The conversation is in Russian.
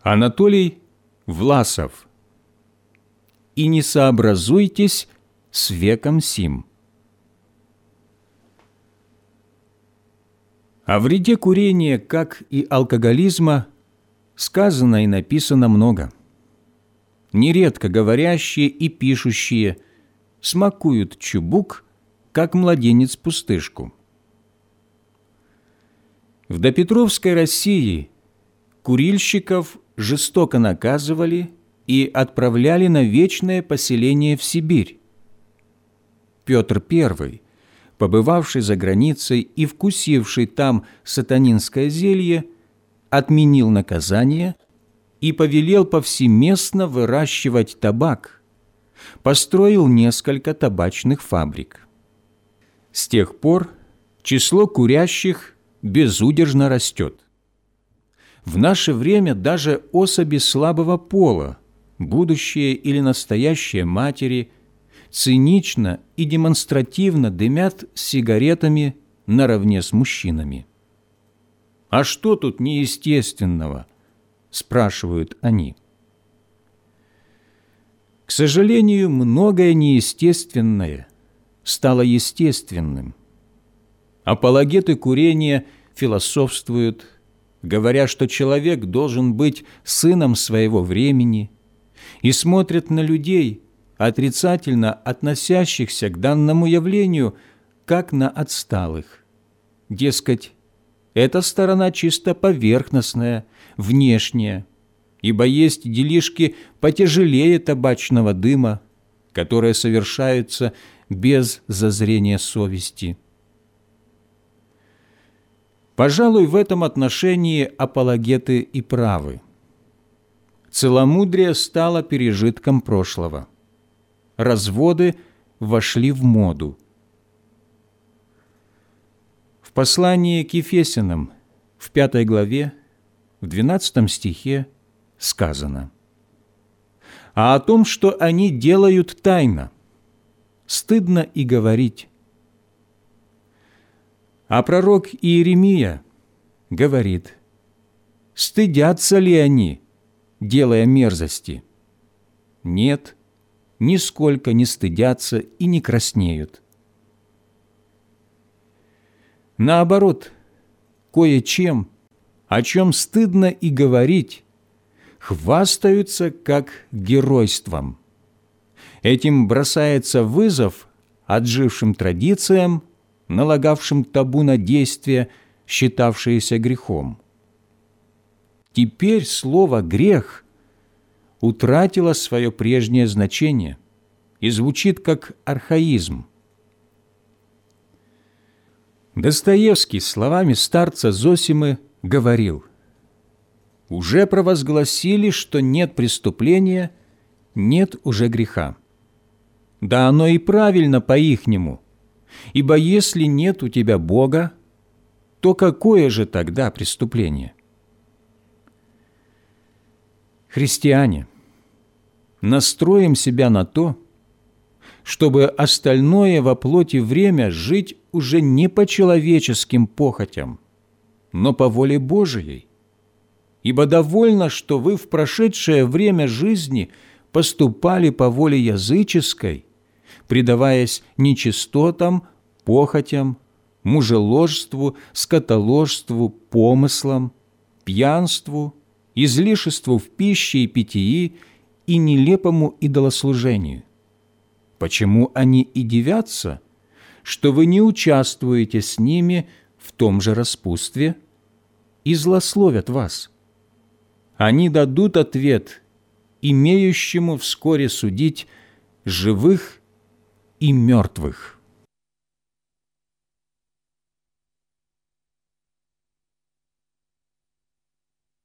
Анатолий Власов. «И не сообразуйтесь с веком сим». О вреде курения, как и алкоголизма, сказано и написано много. Нередко говорящие и пишущие смакуют чубук, как младенец пустышку. В допетровской России курильщиков жестоко наказывали и отправляли на вечное поселение в Сибирь. Петр I, побывавший за границей и вкусивший там сатанинское зелье, отменил наказание и повелел повсеместно выращивать табак, построил несколько табачных фабрик. С тех пор число курящих безудержно растет. В наше время даже особи слабого пола, будущие или настоящие матери, цинично и демонстративно дымят сигаретами наравне с мужчинами. «А что тут неестественного?» – спрашивают они. К сожалению, многое неестественное стало естественным. Апологеты курения философствуют, говоря, что человек должен быть сыном своего времени, и смотрят на людей, отрицательно относящихся к данному явлению, как на отсталых. Дескать, эта сторона чисто поверхностная, внешняя, ибо есть делишки потяжелее табачного дыма, которые совершаются без зазрения совести. Пожалуй, в этом отношении апологеты и правы. Целомудрие стало пережитком прошлого. Разводы вошли в моду. В послании к Ефесянам, в 5 главе, в 12 стихе сказано: «А о том, что они делают тайно, стыдно и говорить». А пророк Иеремия говорит: «Стыдятся ли они, делая мерзости? Нет, нисколько не стыдятся и не краснеют». Наоборот, кое-чем, о чем стыдно и говорить, хвастаются как геройством. Этим бросается вызов отжившим традициям, налагавшим табу на действия, считавшиеся грехом. Теперь слово «грех» утратило свое прежнее значение и звучит как архаизм. Достоевский словами старца Зосимы говорил: «Уже провозгласили, что нет преступления, нет уже греха. Да оно и правильно по-ихнему, ибо если нет у тебя Бога, то какое же тогда преступление?» Христиане, настроим себя на то, чтобы остальное во плоти время жить уже не по человеческим похотям, но по воле Божией. Ибо довольно, что вы в прошедшее время жизни поступали по воле языческой, предаваясь нечистотам, похотям, мужеложству, скотоложству, помыслам, пьянству, излишеству в пище и питьи и нелепому идолослужению. Почему они и дивятся, что вы не участвуете с ними в том же распутстве, и злословят вас? Они дадут ответ имеющему вскоре судить живых и мертвых.